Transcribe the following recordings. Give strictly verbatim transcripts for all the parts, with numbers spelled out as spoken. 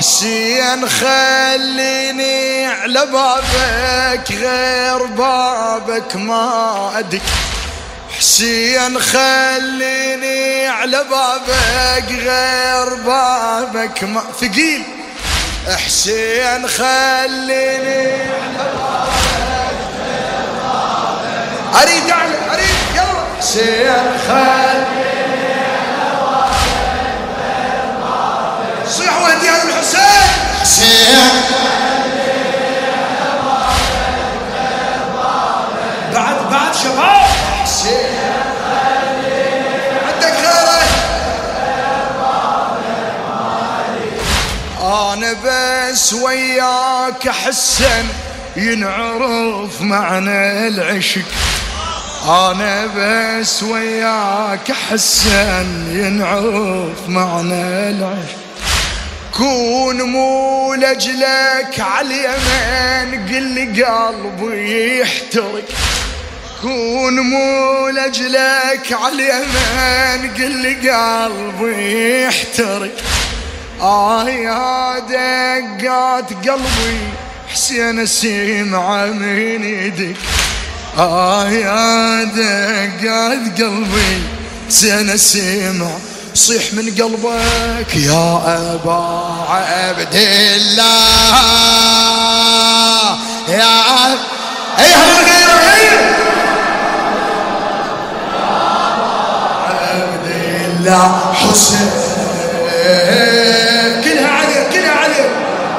حسين خليني على بابك غير بابك ما أدق. حسين خليني على بابك غير بابك ما ثقيل. حسين خليني على بابك غير بابك. أريد أعلم أريد يلا. حسين خليني على بابك غير بابك. صيح وهدي هذا الحسين. حسين خليني على بابك غير بابك. بعد بعد شباب. حسين عندك خيره. أنا بس وياك حسن ينعرف معنى العشق. أنا بس وياك حسن ينعرف معنى العشق. كون مو لجلك عاليمين قل لي قلبي يحترق. كون مو لجلك عاليمين قل لي قلبي يحترق. آه يا دقات قلبي حسين اسمع من يدك. آه يا دقات قلبي حسين اسمع. صيح من قلبك يا أبا عبد الله يا عبد. أيها الغير لا حسين كلها عليه كلها عليه.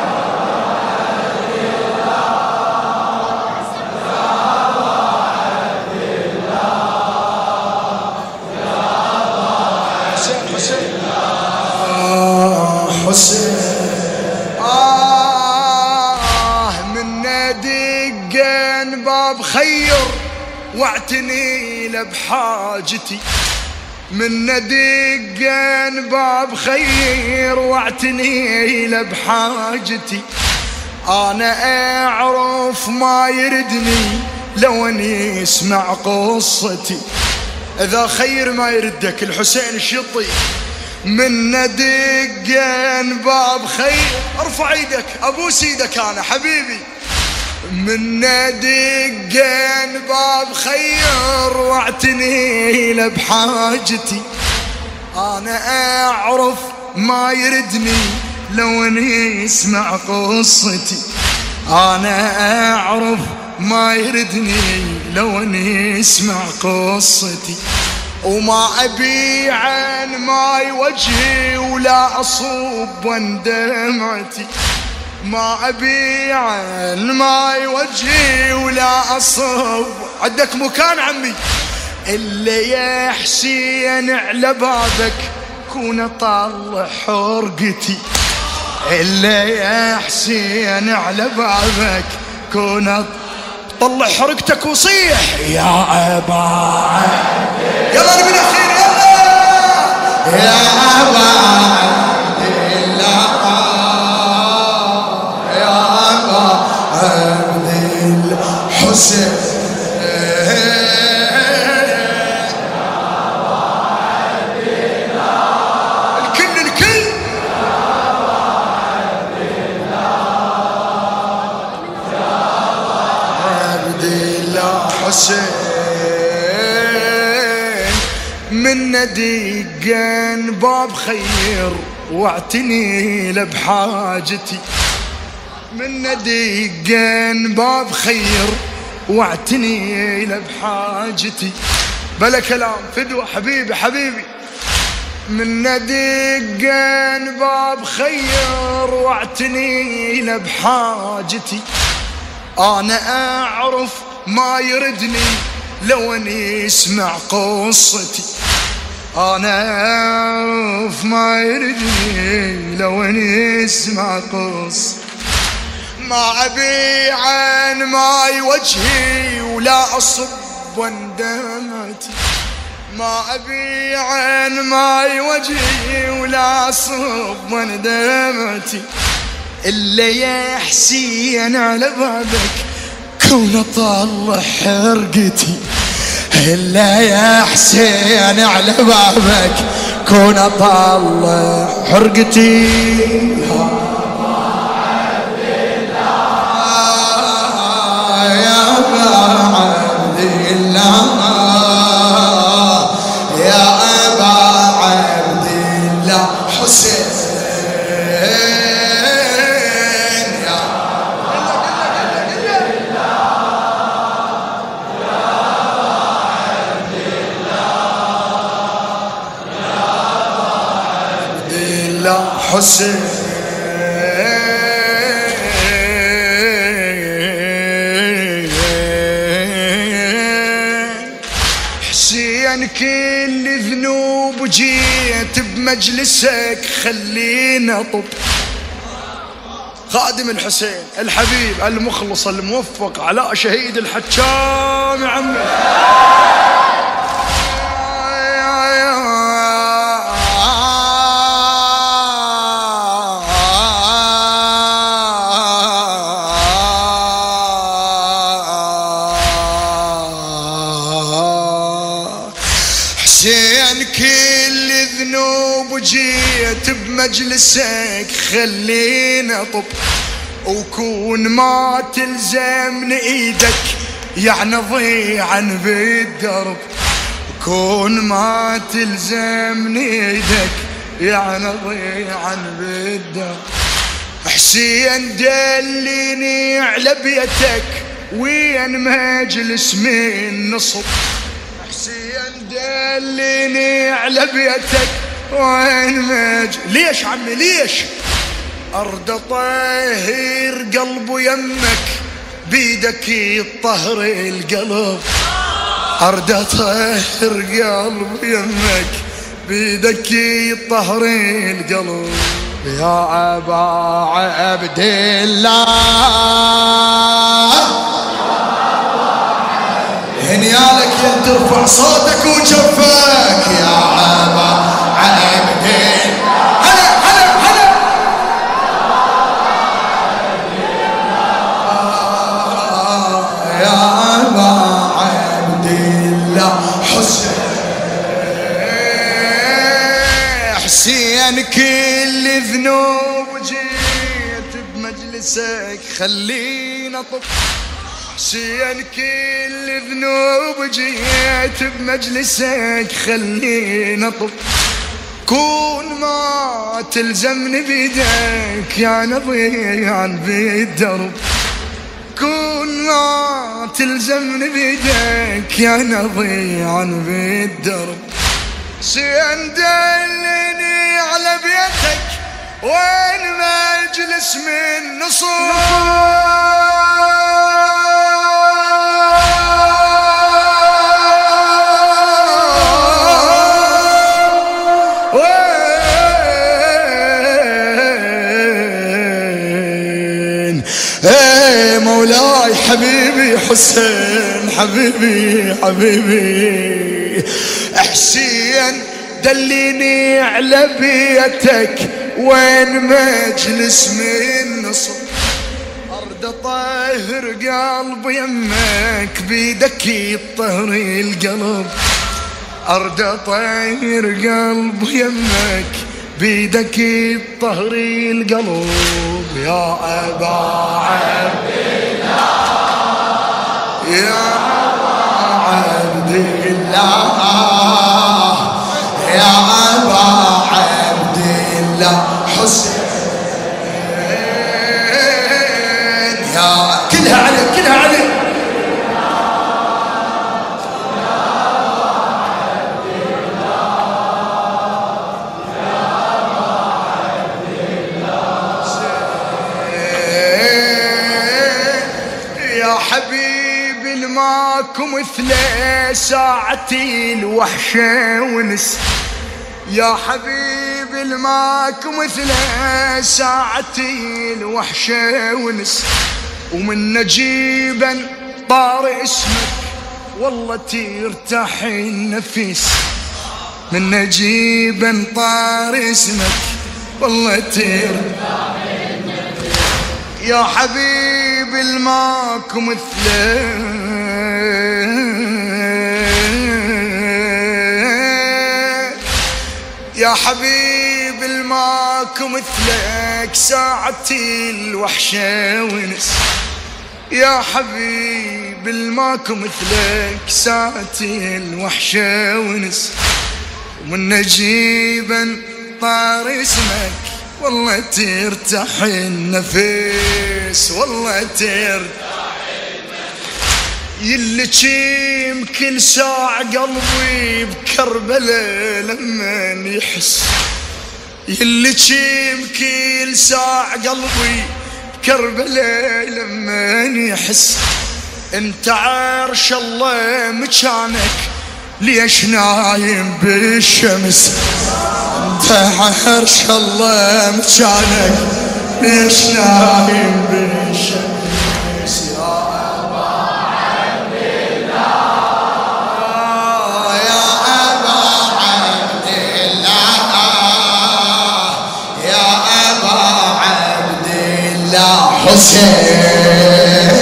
حسين حسين آه حسين آه من دقن باب خير واعتني له بحاجتي. من دقن باب خير واعتني له بحاجتي. انا اعرف ما يردني لو اني اسمع قصتي. اذا خير ما يردك الحسين الشطي. من دقن باب خير ارفع ايدك ابوس ايدك انا حبيبي. من دقن باب خير واعتني له بحاجتي. انا اعرف ما يردني لو اني اسمع قصتي. انا اعرف ما يردني لو اني اسمع قصتي. وما ابي عن ماي وجهي ولا اصب دمعتي. ما أبي عن ماي وجهي ولا أصب. عندك مكان عمي إلا يا حسين على بابك كون أطلع حرقتي. إلا يا حسين على بابك كون طلع حرقتك وصيح يا أبا. يلا نبي الأخير يلا يا أبا حسين. الكل الكل عبد الله حسين. من دقن باب خير واعتني له بحاجتي. من دقن باب خير واعتني له بحاجتي. بلا كلام فدوة حبيبي حبيبي. من دقن باب خير واعتني له بحاجتي. انا اعرف ما يردني لو اني اسمع قصتي. انا اعرف ما يردني لو اني اسمع قصتي. ما أبي عن ماي وجهي ولا أصب دمعتي. ما أبي عن ماي وجهي ولا أصب دمعتي. إلا يا حسين على بابك كون أطلع حرقتي. إلا يا حسين على بابك كون أطلع حرقتي. عبد الله يا أبا عبد الله حسين يا عبد الله حسين كل ذنوب جيت بمجلسك خلينا طب. خادم الحسين الحبيب المخلص الموفق علاء شهيد الحجام يا عمي. حسين كل ذنوب جيت بمجلسك خلينا طب. وكون ما تلزمني ايدك يعني ضيعا بالدرب. كون ما تلزمني ايدك يعني ضيعا بالدرب. حسين دليني على بيتك وين مجلس من نصب. حسين دليني على بيتك وين مج ليش عمي ليش؟ أرد طهر قلبه يمك بيدك يطهر القلب. أرد طهر قلبه يمك بيدك يطهر القلب. يا أبا عبد الله هنيالك يا ترفع صوتك وجفك يا أبا عبد هلا هلا هلا يا أبا عبد الله حسين. حسين كل ذنوب جيت بمجلسك خلينا طب. حسين كل ذنوب جيت بمجلسك خلينا طب. كون ما تلزمني بيدك يا نضيعا بالدرب. كون ما تلزمني بيدك يا نضيعا بالدرب. حسين دلني على بيتك وين مجلس من نصور. ايه مولاي حبيبي حسين حبيبي حبيبي. حسين دليني على بيتك وين مجلس من نصب. أرد طهر قلب يمك بيدك يطهر القلب. أرد طهر قلب يمك بيدك يطهر القلب. يا أبا عبد الله يا أبا عبد الله يا أبا عبد الله حسين. يا كلها عليك كلها عليك. حبيبي الماكو مثله ساعتي الوحشة ونس. يا حبيبي الماكو مثله ساعتي الوحشة ونس. ومن نجيبا طار اسمك والله ترتاح النفس. من نجيبا طار اسمك والله ترتاح النفس. يا حبيبي الماكو مثله يا حبيبي الماكو مثلك ساعتي الوحشة ونس. يا حبيب الماكو مثلك ساعتي الوحشة ونس، ومن نجيبا طار اسمك والله ترتاح النفس، والله ترتاح النفس. يلي كل ساعة قلبي بكربلة لما يحس، يلي كل ساعة قلبي بكربلة لما يحس. انت عرش الله مكانك ليش نايم بالشمس، انت عرش الله مكانك ليش نايم بالشمس. يا أبا عبد الله يا أبا عبد الله يا أبا عبد الله حسين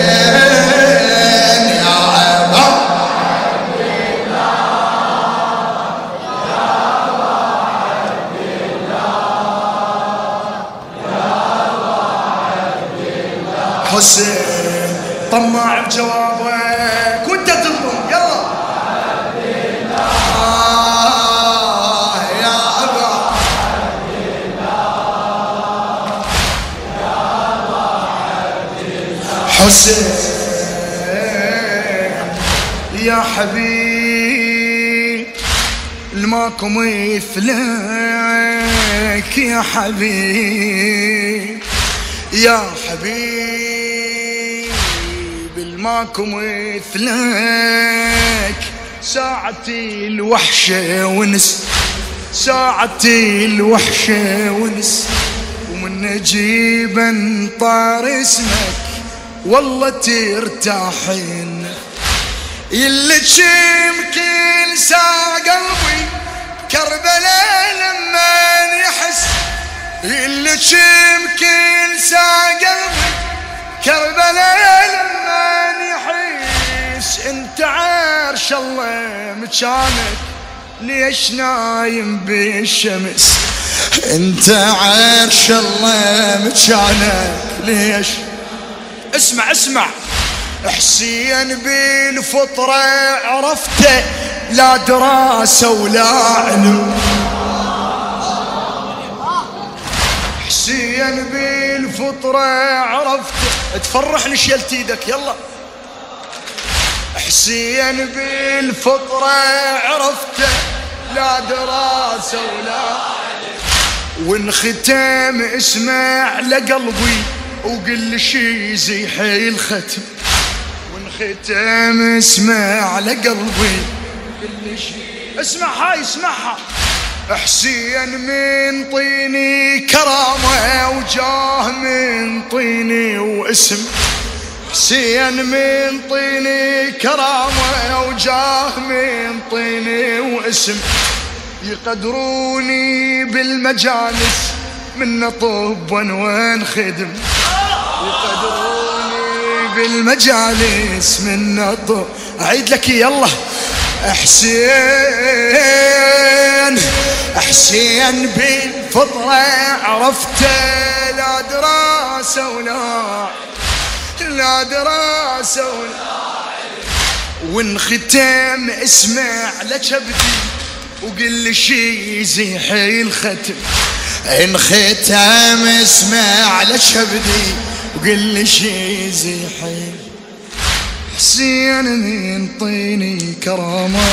حسين طماع بجوابك وانت تضم يلا. آه يا أبا عبد الله يا أبا عبد الله حسين يا حبيب الماكو مثلك يا حبيب يا حبيب الماكو مثلك ساعتي الوحشة ونس، ساعتي الوحشة ونس، ومن نجيبا طار اسمك والله ترتاحين. يلي كل ساعة قلبي كربلاء لما يحس، اللي كل ساعة قلبي كربلاء لما يحس. انت عرش الله مكانك ليش نايم بالشمس، انت عرش الله مكانك ليش. اسمع اسمع حسين بالفطرة عرفته لا دراسة ولا علم، حسين بالفطرة عرفت تفرحني شيلت ايدك يلا. حسين بالفطرة عرفت لا دراسة ولا وانختم اسمع لقلبي وقل شي زي حي الختم، وانختم اسمع لقلبي قل شي. اسمع هاي اسمعها. حسين من طيني كرامة وجاه من طيني واسم، حسين من طيني كرامة وجاه من طيني واسم. يقدروني بالمجالس من طبا وانخدم، يقدروني بالمجالس من طب. أعيد لك يلا. حسين حسين بالفطرة عرفته لا دراسة ولا لا دراسة ولا وانختم اسمع لكبدي وقل شي زي حي الختم، انختم اسمع لكبدي وقل شي زي حي. حسين من طيني كرامة،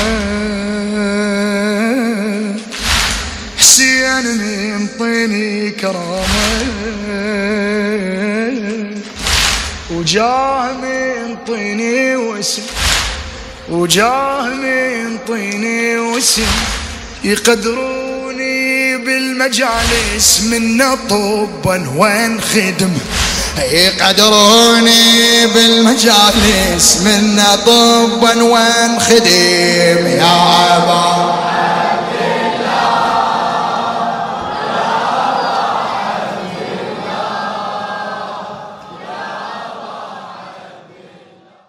حسين من طيني كرامة وجاه من طيني واسم، وجاه من طيني واسم. يقدروني بالمجالس من طبا وانخدم، يقدروني بالمجالس من طبا وانخدم. يا أبا